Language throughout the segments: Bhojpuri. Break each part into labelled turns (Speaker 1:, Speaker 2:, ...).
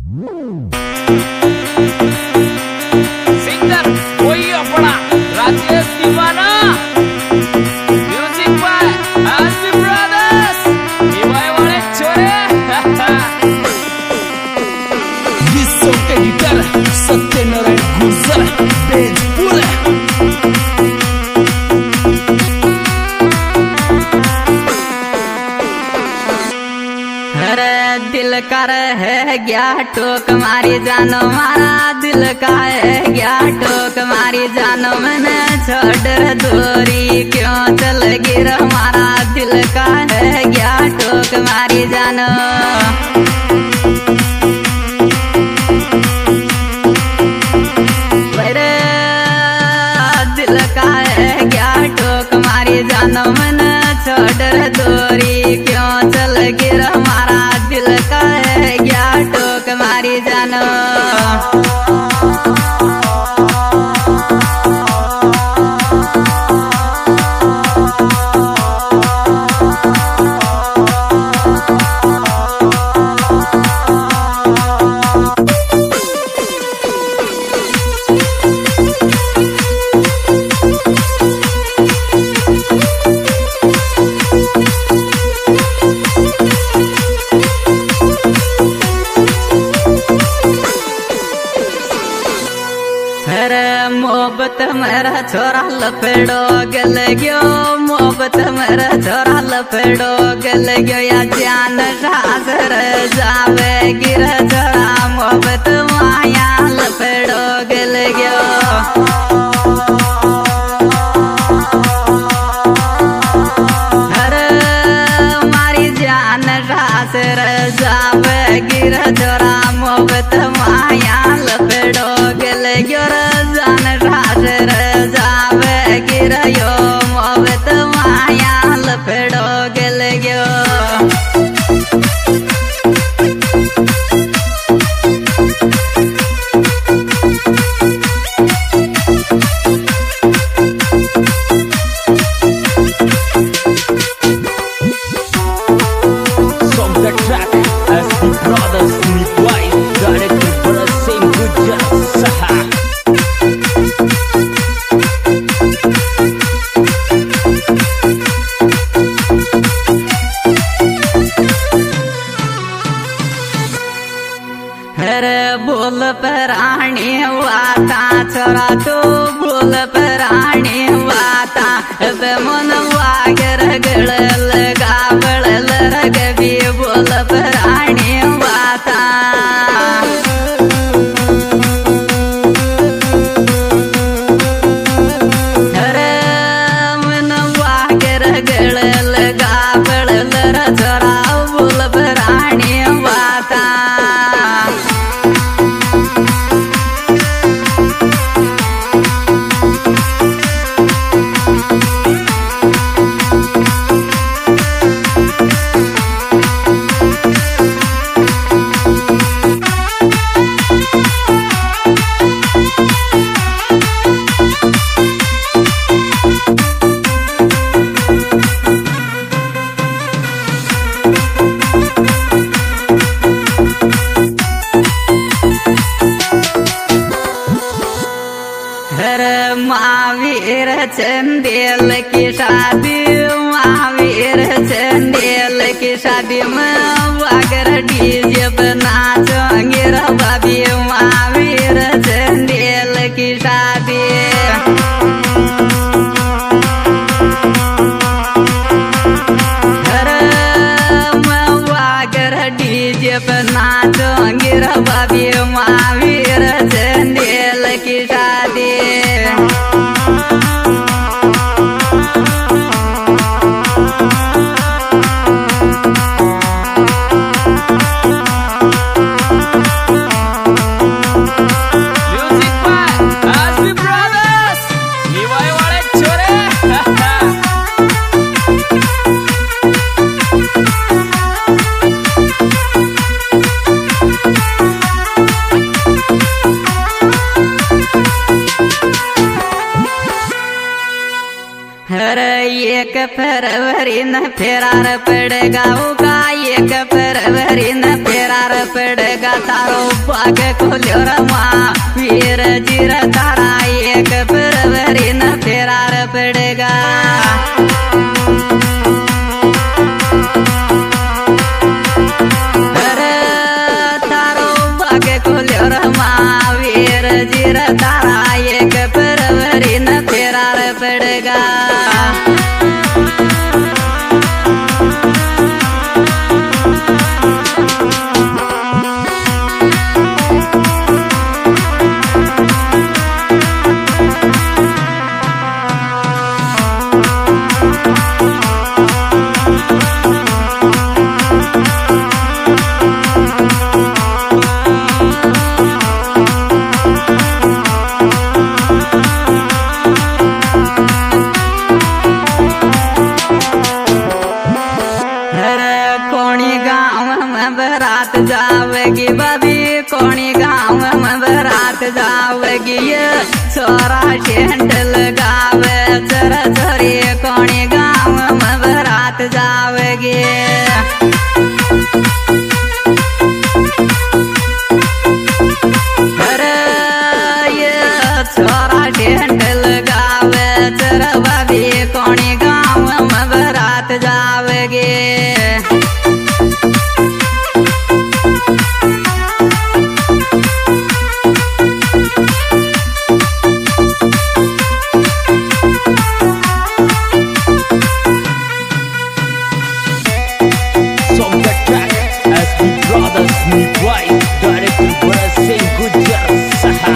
Speaker 1: सिंगर कोई अपना राजेश दीवाना, म्यूजिक बाय आरसी ब्रदर्स, निभाए वाले छोरे। विश्व के गिटार सत्यनारायण गुर्जर बेज पूरे।
Speaker 2: दिल का है गया ठोक मारी जानो मारा दिल का है गया ठोक मारी जानो मैंने छोड़ दूरी क्यों चल गिर मारा दिल का है गया ठोक मारी जानो। मेरे दिल का है गया ठोक मारी जानो मैंने छोड़ दूरी क्यों चल गिर मारा दिल का है गया ठोक मारी जानो। मोहब्बत मेरा छोरा लपेड़ो गल गयो, मोहब्बत मेरा छोरा लपेड़ो गल गयो या जान सासर जावे गिर छोरा मोहब्बत माया लपेड़ो गल गयो। अरे मारी जान सासर जावे गिर छोरा मोहब्बत माया लपेड़ो गल गयो। गिरयो मोहब्बत माया लपेड़ो गल गयो।
Speaker 1: From the track ASP Brothers Nipai, directed by Same Gujar Saha.
Speaker 2: बोल पराणी वाता छोरा तू बोल पराणी वाता मन वागर गड़ल गावड़ल रगबी बोल पराणी वाता। अरे मन वागर गड़ल गावड़ल छोरा बोल पराणी वाता। महावीर चंदेल की शादी, महावीर चंदेल की शादी में वागर डीजे नाचोंगे रे भाभी महावीर चंदेल की शादी। अरे वागर डीजे नाचोंगे रे भाभी महावीर चंदेल की शादी। एक फरवरी न फेरार पड़ेगा होगा, एक फरवरी न फेरार पड़ेगा तारो भाग खोलो रमा वीर जीर तारा एक फरवरी न फेरार पड़ेगा वीर जीर तारा एक फरवरी न फेरार पड़ेगा बरात जावेगी बबी कोणी गाँव में बरात जावेगी ये छोरा टेंट लगावे चर चोरी कोणी गाँव में बरात जावेगी अरे ये छोरा टेंट लगावे चर बबी कोणी गाँव में बरात जावेगी
Speaker 1: Brothers Sneak White, directed by Saint Gujar Saha.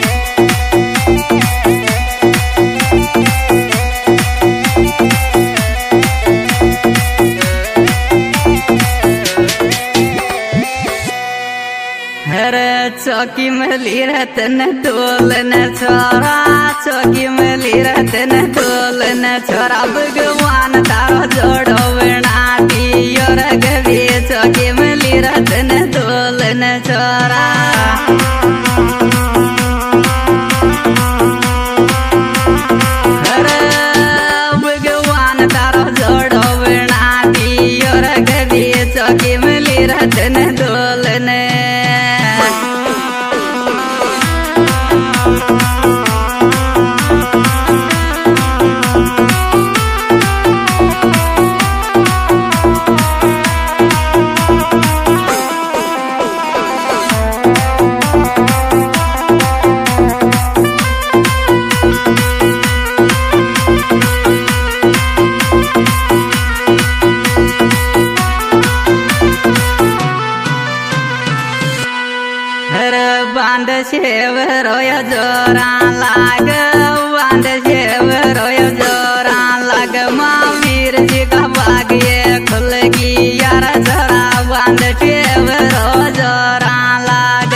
Speaker 2: चौकी में ली रहतन डोलन छोरा चौकी में ली रहतन डोलन छोरा भगवान तारो जोड़ो बनाती और गवी चौकी में ली रहतन डोलन छोरा भगवान तारो जोड़ो बनाती और गवी चौकी में ली रहतन डोलन बांध शेव रोय जोरा लाग बांध शेव रोय जोरा लाग महावीर जी का भाग्य खुलगी यार जोरा बांध शेव रो जोरा लाग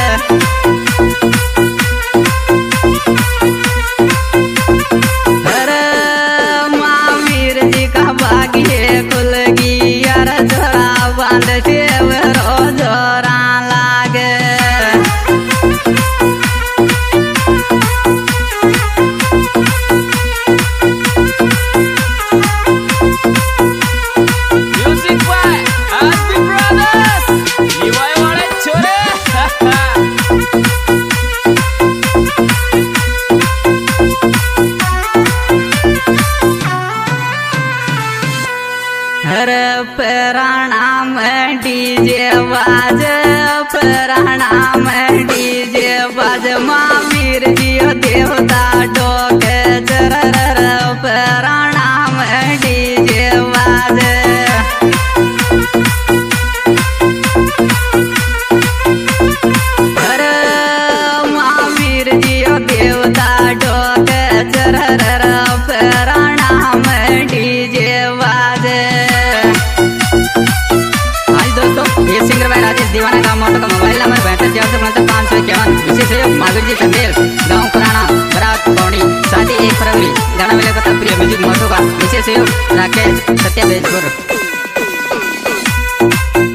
Speaker 2: अरे महावीर जी का भाग्य खुलगी यार जोरा बांध शेव रो जोरा लाग प्रणाम डीजे बाज प्रणाम डीजे बाज महावीर जी देवता डोक चरर प्रणाम डीजे बाज अरे महावीर जी देवता डोक चरर प्रणाम डीजे बाज ये सिंगर भाई राजेश दीवाना का मोटो का मोबाइल नंबर 72 विशेष सहयोग महावीर जी चंदेल गाँव पुराना बरात पौड़ी 7 फरवरी गाना मिले पता प्रिय म्यूजिक मोटो का विशेष सहयोग राकेश सत्यावेशपुर।